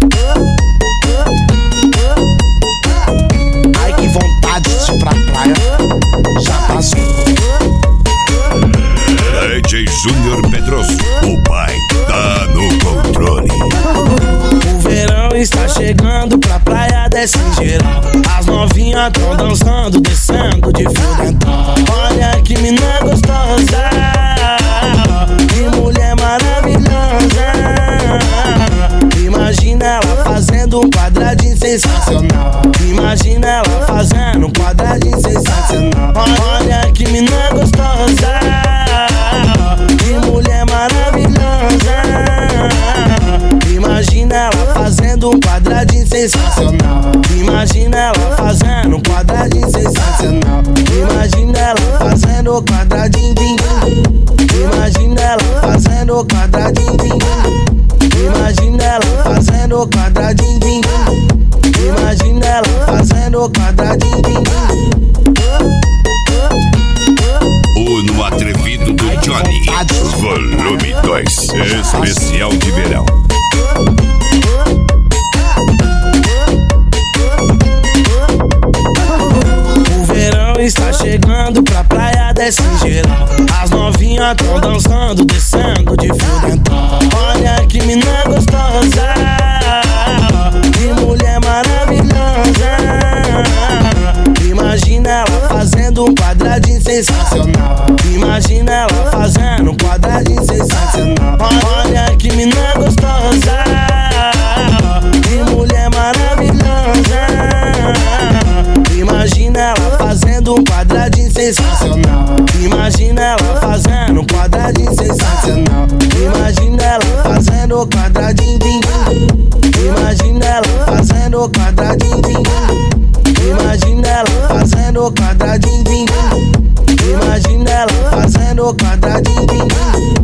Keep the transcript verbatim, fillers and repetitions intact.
Ai, que vontade de ir pra praia. Já passou. D J Júnior Pedroso, o pai tá no controle. O verão está chegando, pra praia desce geral. As novinhas tão dançando, descendo de fio dental. Olha que mina gostosa, que mulher maravilhosa. Imagina ela fazendo um quadradinho sensacional. Imagina ela fazendo um quadradinho sensacional. Olha que mina gostosa, que mulher maravilhosa. Imagina ela fazendo um quadradinho sensacional. Imagina ela fazendo um quadradinho sensacional. Imagina ela fazendo o quadradinho, din, din. Imagina ela fazendo o quadradinho, din, din. Imagina ela fazendo o quadradinho, din, din. Imagina ela fazendo o quadradinho, din, din. O No Atrevido do Johnny, volume dois, especial de verão. O verão está chegando, pra praia desce geral. As novinhas tão dançando, descendo de fio dental. Olha que mina gostosa, que mulher maravilhosa. Imagina ela fazendo um quadradinho sensacional. Imagina ela fazendo um quadradinho sensacional. Olha que mina gostosa, que mulher maravilhosa. Imagina ela fazendo um quadradinho sensacional. Imagina ela fazendo um quadradinho sensacional. Imagina ela fazendo o quadradinho, din, din. Imagina ela fazendo o quadradinho, din, din. Imagina ela fazendo o quadradinho, din, din. Imagina ela fazendo o quadradinho, din, din.